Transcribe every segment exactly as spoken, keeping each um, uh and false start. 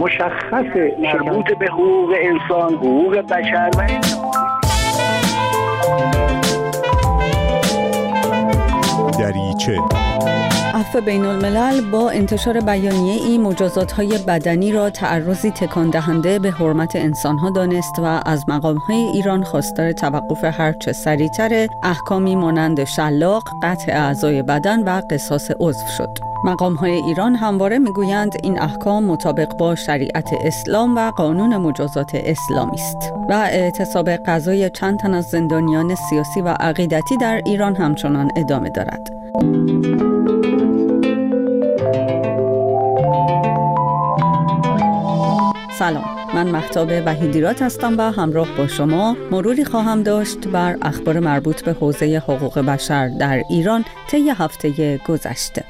مشخص مربوط به حقوق انسان، حقوق بشر و دریچه. عفو بین الملل با انتشار بیانیه ای مجازات‌های بدنی را تعرضی تکان دهنده به حرمت انسان‌ها دانست و از مقام‌های ایران خواستار توقف هرچه سریعتر احکامی مانند شلاق، قطع اعضای بدن و قصاص عضو شد. مقام‌های ایران همواره می‌گویند این احکام مطابق با شریعت اسلام و قانون مجازات اسلامی است و اعتصاب قضای چند تن از زندانیان سیاسی و عقیدتی در ایران همچنان ادامه دارد. سلام، من مهتاب وحیدیرات هستم و همراه با شما مروری خواهم داشت بر اخبار مربوط به حوزه حقوق بشر در ایران طی هفته گذشته.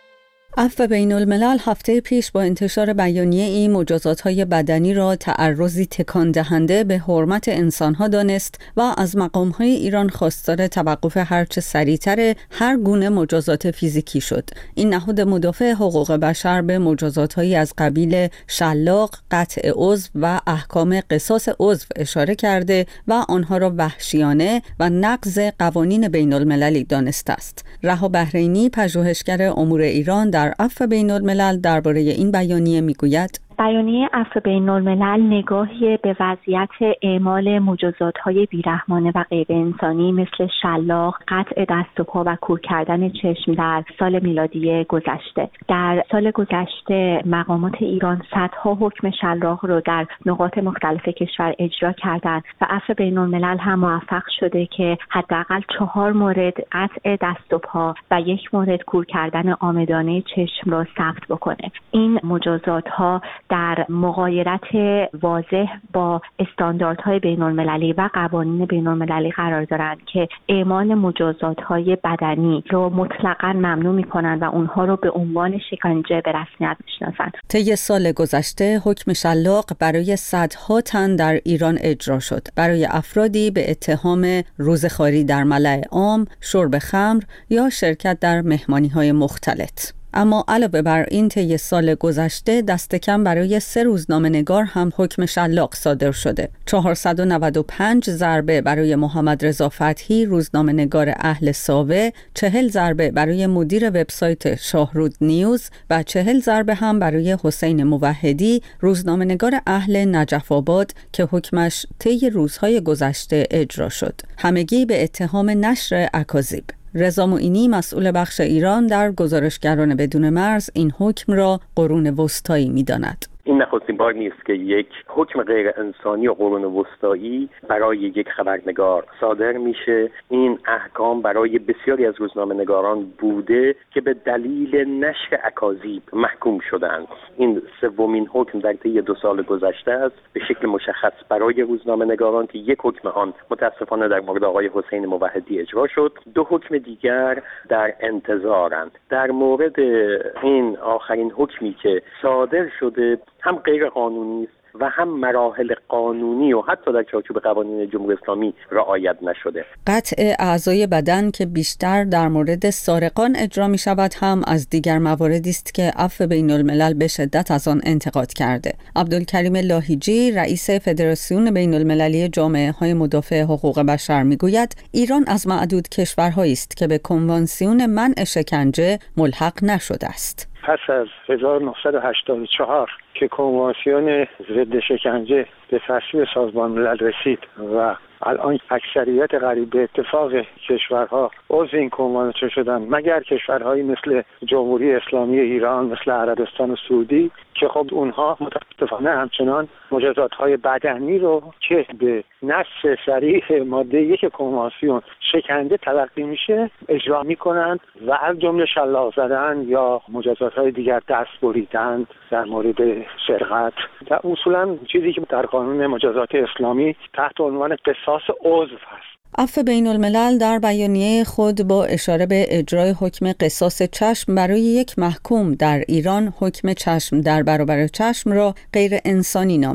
عفو بین الملل هفته پیش با انتشار بیانیه ای مجازات‌های بدنی را تعرضی تکان دهنده به حرمت انسان‌ها دانست و از مقام‌های ایران خواستار توقف هرچه سریعتر هر گونه مجازات فیزیکی شد. این نهاد مدافع حقوق بشر به مجازات‌هایی از قبیل شلاق، قطع عضو و احکام قصاص عضو اشاره کرده و آنها را وحشیانه و نقض قوانین بین المللی دانسته است. رها بحرینی، پژوهشگر امور ایران در عفو بین الملل درباره این بیانیه میگوید: بیانیه عفو بین الملل نگاهی به وضعیت اعمال مجازات‌های بیرحمانه و غیر انسانی مثل شلاق، قطع دست و پا و کور کردن چشم در سال میلادی گذشته. در سال گذشته مقامات ایران صدها حکم شلاق رو در نقاط مختلف کشور اجرا کردند و عفو بین الملل هم موفق شده که حداقل چهار مورد قطع دست و پا و یک مورد کور کردن عامدانه چشم را ثبت بکنه. این مجازات‌ها در مغایرت واضح با استانداردهای بین‌المللی و قوانین بین‌المللی قرار دارند که اعمال مجازات‌های بدنی رو مطلقاً ممنوع می‌کنند و اونها رو به عنوان شکنجه به رسمیت می‌شناسند. طی سال گذشته حکم شلاق برای صدها تن در ایران اجرا شد، برای افرادی به اتهام روزخواری در ملأ عام، شرب خمر یا شرکت در مهمانی‌های مختلط. اما علاوه بر این طی سال گذشته دست کم برای سه روزنامه‌نگار هم حکم شلاق صادر شده. چهارصد و نود و پنج ضربه برای محمد رضا فتحی، روزنامه‌نگار اهل ساوه، چهل ضربه برای مدیر وبسایت شاهرود نیوز و چهل ضربه هم برای حسین موحدی، روزنامه‌نگار اهل نجف آباد که حکمش طی روزهای گذشته اجرا شد. همگی به اتهام نشر اکاذیب. رضا معینی، مسئول بخش ایران در گزارشگران بدون مرز، این حکم را قرون وسطایی می‌داند. این نخستین بار نیست که یک حکم غیر انسانی و قرون وسطایی برای یک خبرنگار صادر میشه. این احکام برای بسیاری از روزنامه‌نگاران بوده که به دلیل نشر اکاذیب محکوم شدند. این سومین حکم در طی دو سال گذشته است، به شکل مشخص برای روزنامه‌نگاران که یک حکم آن متاسفانه در مورد آقای حسین موحدی اجرا شد، دو حکم دیگر در انتظارند. در مورد این آخرین حکمی که صادر شده هم غیر قانونی است و هم مراحل قانونی و حتی در چارچوب قوانین جمهوری اسلامی رعایت نشده. قطع اعضای بدن که بیشتر در مورد سارقان اجرا می شود هم از دیگر مواردی است که عفو بین الملل به شدت از آن انتقاد کرده. عبدالکریم لاهیجی، رئیس فدراسیون بین المللی جامعه های مدافع حقوق بشر می گوید ایران از معدود کشورهایی است که به کنوانسیون منع شکنجه ملحق نشده است. پس از هزار و نهصد و هشتاد و چهار که کنوانسیون ضد شکنجه به تصویب سازمان ملل رسید و الان اکثریت قریب به اتفاق کشورها عضو این کنوانسیون شدن، مگر کشورهایی مثل جمهوری اسلامی ایران، مثل عربستان سعودی که خب اونها متاسفانه همچنان مجازات‌های بدنی رو که به نص صریح ماده یک کنوانسیون شکنجه تلقی میشه اجرا میکنند و از جمله شلاق زدن یا مجازات‌های دیگر، دست بریدن در مورد سرقت. در اصولا چیزی که در قانون مجازات اسلامی تحت عنوان قصاص عضو هست. عفو بین الملل در بیانیه خود با اشاره به اجرای حکم قصاص چشم برای یک محکوم در ایران، حکم چشم در برابر چشم را غیر انسانی نامید.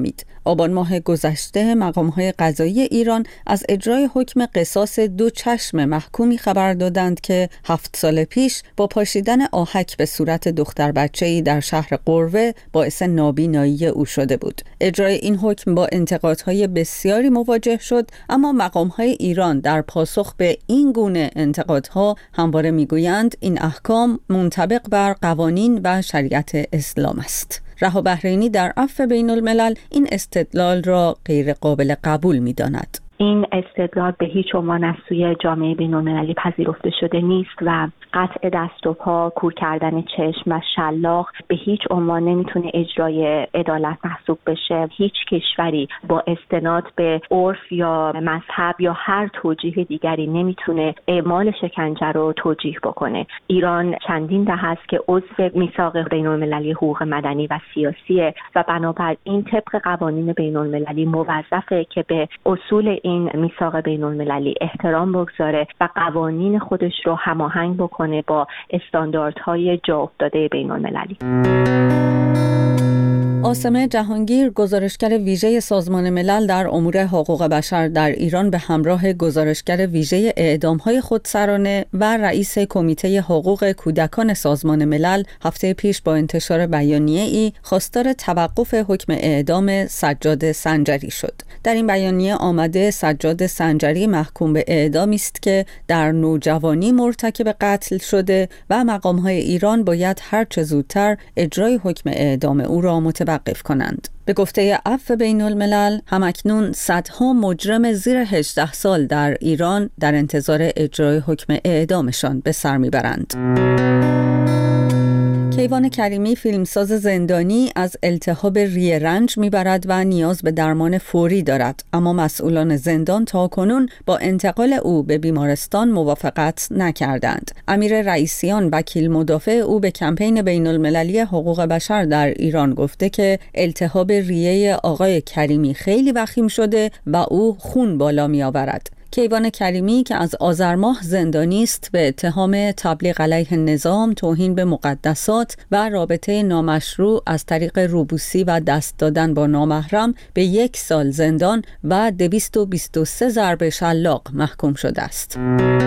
آبان ماه گذشته مقام‌های قضایی ایران از اجرای حکم قصاص دو چشم محکومی خبر دادند که هفت سال پیش با پاشیدن آهک به صورت دختر بچه‌ای در شهر قروه باعث نابینایی او شده بود. اجرای این حکم با انتقادهای بسیاری مواجه شد، اما مقام‌های ایران در پاسخ به این گونه انتقادها همواره میگویند این احکام منطبق بر قوانین و شریعت اسلام است. رها بحرینی در عفو بین الملل این استدلال را غیر قابل قبول می‌داند. این استدلال به هیچ عنوان از سوی جامعه بین‌المللی پذیرفته شده نیست و قطع دست و پا، کور کردن چشم و شلاق به هیچ عنوان نمیتونه اجرای عدالت محسوب بشه. هیچ کشوری با استناد به عرف یا مذهب یا هر توجیه دیگری نمیتونه اعمال شکنجه رو توجیه بکنه. ایران چندین دهه است که عضو میثاق بین‌المللی حقوق مدنی و سیاسیه و بنابراین طبق قوانین بین‌المللی موظفه که به اصول این میثاق بین‌المللی احترام بگذاره و قوانین خودش رو هماهنگ بکنه با استانداردهای جا افتاده بین‌المللی. عاصمه جهانگیر، گزارشگر ویژه سازمان ملل در امور حقوق بشر در ایران، به همراه گزارشگر ویژه اعدام‌های خودسرانه و رئیس کمیته حقوق کودکان سازمان ملل هفته پیش با انتشار بیانیه‌ای خواستار توقف حکم اعدام سجاد سنجری شد. در این بیانیه آمده سجاد سنجری محکوم به اعدامی است که در نوجوانی مرتکب قتل شده و مقام‌های ایران باید هر چه زودتر اجرای حکم اعدام او را متوقف کنند. به گفته عفو بین الملل، همکنون صدها مجرم زیر هجده سال در ایران در انتظار اجرای حکم اعدامشان به سر میبرند. کیوان کریمی، فیلمساز زندانی، از التهاب ریه رنج میبرد و نیاز به درمان فوری دارد، اما مسئولان زندان تاکنون با انتقال او به بیمارستان موافقت نکردند. امیر رئیسیان، وکیل مدافع او، به کمپین بین المللی حقوق بشر در ایران گفته که التهاب ریه آقای کریمی خیلی وخیم شده و او خون بالا می آورد. کیوان کریمی که از آذر ماه زندانی است، به اتهام تبلیغ علیه نظام، توهین به مقدسات و رابطه نامشروع از طریق روبوسی و دست دادن با نامحرم به یک سال زندان و دویست و بیست و سه ضرب شلاق محکوم شده است.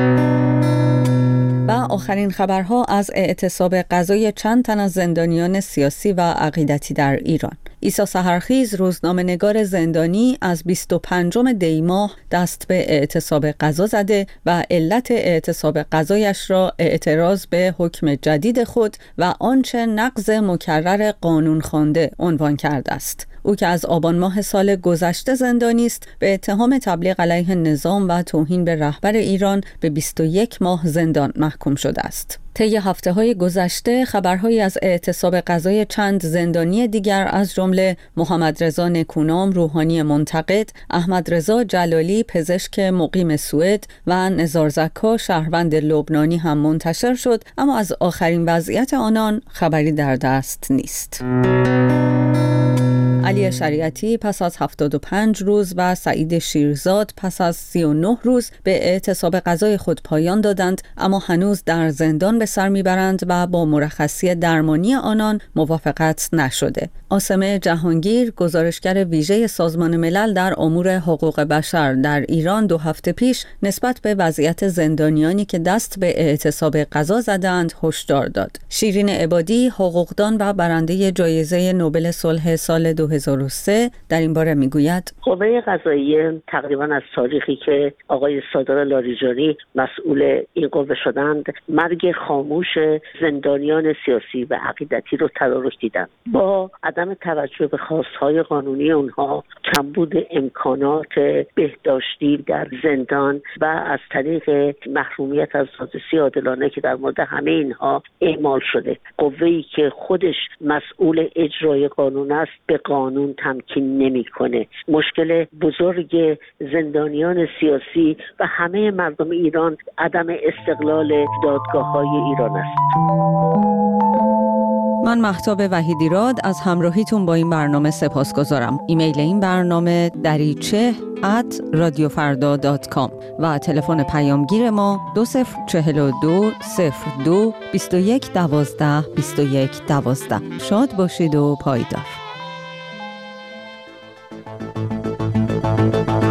و آخرین خبرها از اعتصاب قضای چند تن از زندانیان سیاسی و عقیدتی در ایران. عیسی سحرخیز، روزنامه‌نگار زندانی، از بیست و پنجم دی ماه دست به اعتصاب قضا زده و علت اعتصاب قضایش را اعتراض به حکم جدید خود و آنچه نقض مکرر قانون خوانده عنوان کرده است. او که از آبان ماه سال گذشته زندانی است، به اتهام تبلیغ علیه نظام و توهین به رهبر ایران به بیست و یک ماه زندان محکوم شده است. طی هفته‌های گذشته خبرهایی از اعتصاب قضای چند زندانی دیگر از جمله محمد رضا نکونام، روحانی منتقد، احمد رضا جلالی، پزشک مقیم سوئد و نزار زکا، شهروند لبنانی هم منتشر شد، اما از آخرین وضعیت آنان خبری در دست نیست. علی شریعتی پس از هفتاد و پنج روز و سعید شیرزاد پس از سی و نه روز به اعتصاب قضای خود پایان دادند، اما هنوز در زندان به سر میبرند و با مرخصی درمانی آنان موافقت نشده. عاصمه جهانگیر، گزارشگر ویژه سازمان ملل در امور حقوق بشر در ایران، دو هفته پیش نسبت به وضعیت زندانیانی که دست به اعتصاب قضا زدند هشدار داد. شیرین عبادی، حقوقدان و برنده جایزه نوبل صلح سال دو هزار و سه، در این باره میگوید: قوه قضاییه تقریبا از تاریخی که آقای سادار لاریجانی مسئول این قوه شدند، مرگ خاموش زندانیان سیاسی و عقیدتی رو تدارک دیدند. با عدم توجه به خواستهای قانونی اونها، کمبود امکانات بهداشتی در زندان و از طریق محرومیت از دادرسی عادلانه که در مورد همه اینها اعمال شده، قوه‌ای که خودش مسئول اجرای قانون است به قانون تمکین نمی‌کنه. مشکل بزرگ زندانیان سیاسی و همه مردم ایران عدم استقلال دادگاه‌های ایران است. من مهتاب وحیدیراد از همراهیتون با این برنامه سپاسگزارم. ایمیل این برنامه دریچه ات رادیو فردا دات کام و تلفن پیامگیر ما دو صفر چهل و دو صفر دو بیست و یک دوازده بیست و یک دوازده. شاد باشید و پایدار. بدرود.